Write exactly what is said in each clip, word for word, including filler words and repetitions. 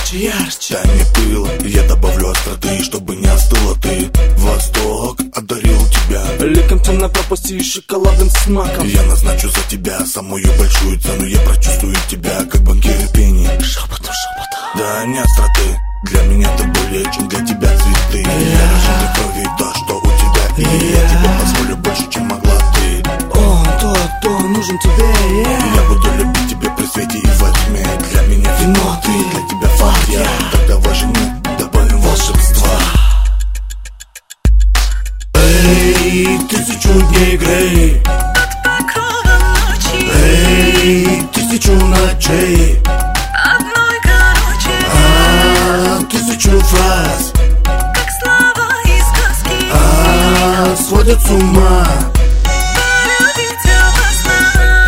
ярче, ярче. Дай мне пыла, я добавлю остроты, чтобы не остыла ты. Восток одарил тебя ликом темно пропусти шоколадным смаком. Я назначу за тебя самую большую цену. Я прочувствую тебя, как банкиры пени. Шепотом, шепотом. Да не остроты, для меня ты более, чем для тебя цветы. Я рожденный крови, то, что у тебя. И я тебе позволю больше, чем могла ты. Он тот, кто нужен тебе, yeah. Я буду любить тебя при свете и во тьме. Для меня вино, ты, для тебя факт я. Тогда важнее, добавим волшебства. Эй, тысячу дней грей под покровом ночи. Эй, тысячу ночей Одной короче, а, тысячу фраз как слова и сказки. а, сводят с ума. Полюбить опасно.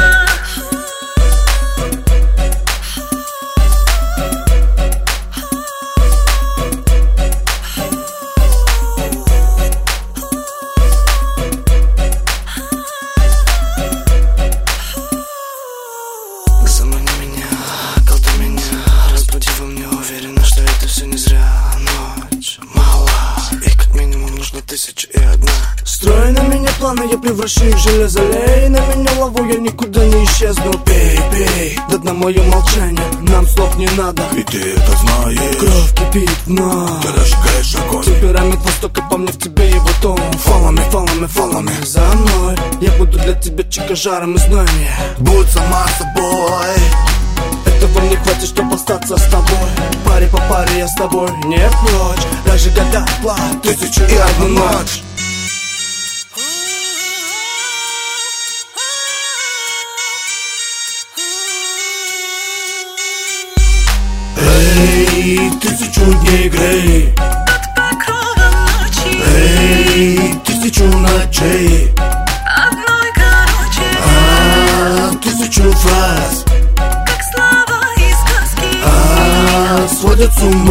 Замани меня, колдай меня, разбуди во мне, уверена, что это все не зря. Ночь мало, и как минимум нужно тысяча и одна. Строй на меня планы, я превращу их в железо. Лей на меня лаву, я никуда не исчезну. Пей, пей, до дна мое молчание, нам слов не надо. И ты это знаешь. Кровь кипит вновь, Ты разжигаешь огонь. темперамент востока по мне в тебе его тон. Follow me, follow me, follow me. За мной, я буду для тебя чика жаром и зноем. Будь сама собой. Этого мне хватит, чтобы остаться с тобой. Паре по паре я с тобой не прочь. Даже года плат, Тысячу и одну ночь. Эй, тысячу дней грей Под покровом ночи. Эй, тысячу ночей Одной короче, а, тысячу фраз как слова и сказки. а, сводят с ума.